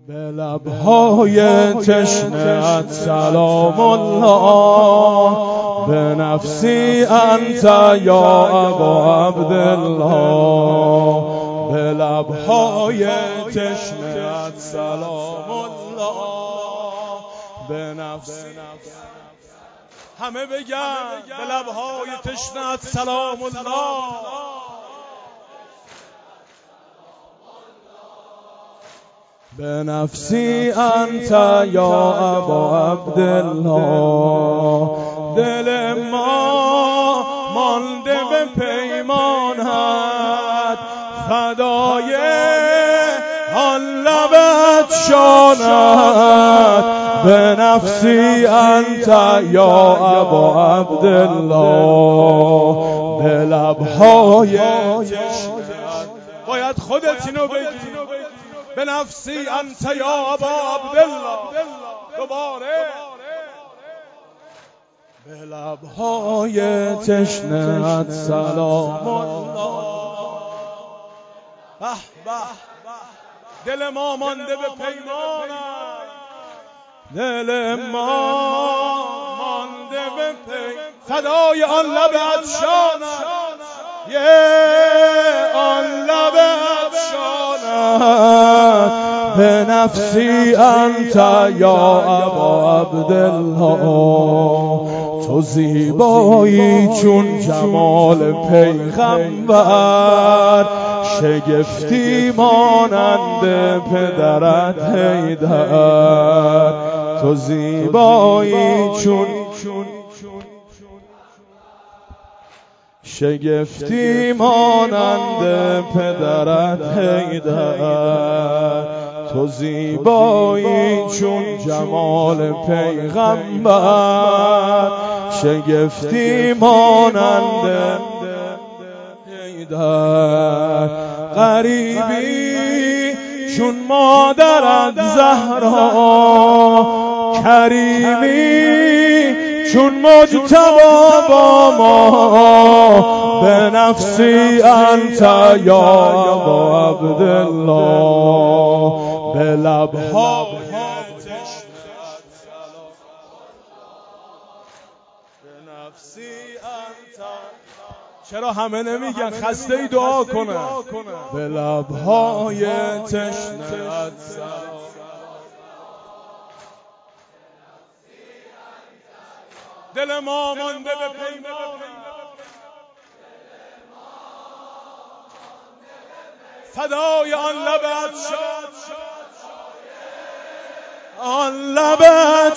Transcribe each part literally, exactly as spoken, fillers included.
به لبهای تشنه‌ات سلام الله، به نفسی انت یا ابا عبدالله. به لبهای تشنه‌ات سلام الله، به نفسی. همه بگن به لبهای تشنه‌ات سلام الله، به نفسی انت یا ابا عبدالله. دل ما مانده به پیمانت، فدای آن لبت شانت. به نفسی انت یا ابا عبدالله، به لبهای تشنه‌ات. باید خودت اینو بگی، به نفسی انت یا ابا عبدالله. دوباره به لبهای تشنه‌ات سلام الله. به به دل ما مانده به پیمانت، دل ما مانده به پیمانت. فدای آن لب عطشانت، یه آن لب عطشانت. به نفسی انت یا ابا عبدالله. تو زیبایی چون جمال پیغمبر، شگفتی مانند پدرت حیدر. تو زیبایی چون شگفتی مانند پدرت حیدر. تو زیبایی چون جمال پیغمبر، شگفتی مانند حیدر. غریبی چون مادرت زهرا، کریمی چون مجتبی با ما. به نفسی انت یا ابا عبدالله، به لبها به نفسی انت. چرا همه نمیگن؟ خسته ای دعا کنه. به لبهای تشنه‌ات دل ما مانده به پیمانت، فدای آن لبت شانت، آن لبت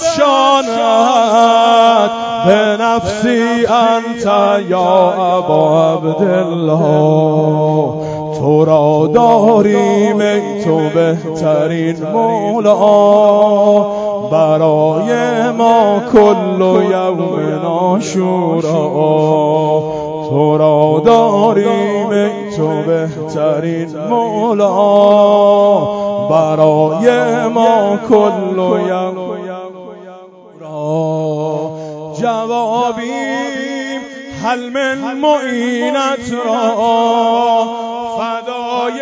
شانت. به نفسی انت یا ابا عبدالله. تو را داریم ای تو بهترین مولا، برای ما کل یوم عاشورا. تو را داریم ای تو بهترین مولا، برای ما کل یوم عاشورا. جوابیم هل من معینت را، فدای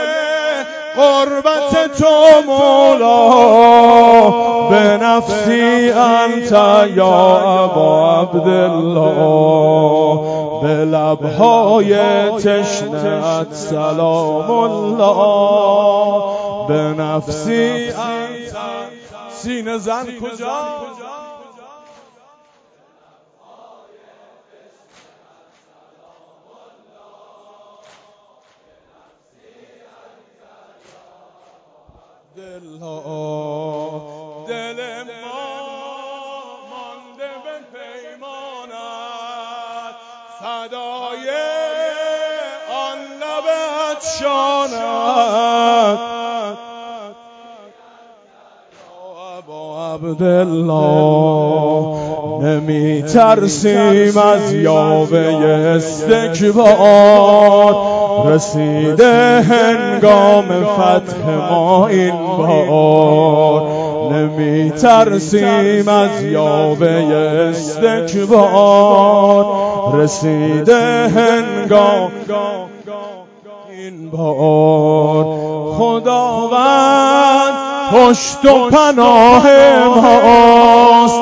قربت تو مولا. به نفسی انت یا ابا عبدالله، به لبهای تشنه‌ات سلام الله. به نفسی انت. سینه زن کجا؟ دل دل ما مانده به پیمانت، فدای آن لبت شانت. ابا عبدالله، نمی ترسیم از یاوه استکبار، رسیده هنگام فتح ما این بار. نمی ترسیم از یاوه استکبار، رسیده هنگام این بار. خداوند پشت و پناه ماست،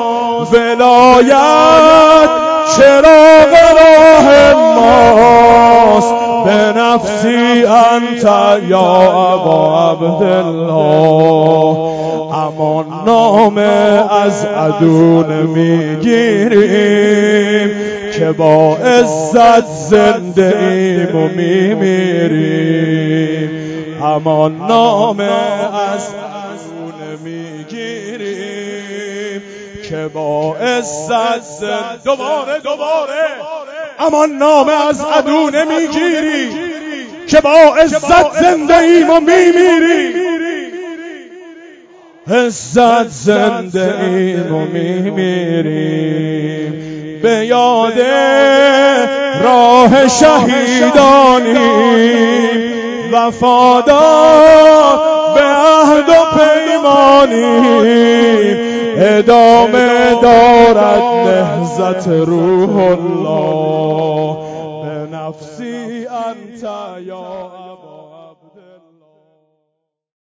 ولایت چراغ راه ماست. به نفسی انت یا ابا عبدالله، اما نام از عدو نمیگیریم که با عزت زنده ایم و میمیریم. اما نام از عدو نمیگیریم که با عزت زنده. دوباره دوباره اما نام از عدو نمیگیریم که با عزت زنده ایم و میمیریم. عزت زنده ایم و میمیریم. به یاد راه شهیدانیم، وفادار به عهد و پیمانیم. ادامه دارد نهضت روح الله، به نفسی انت یا ابا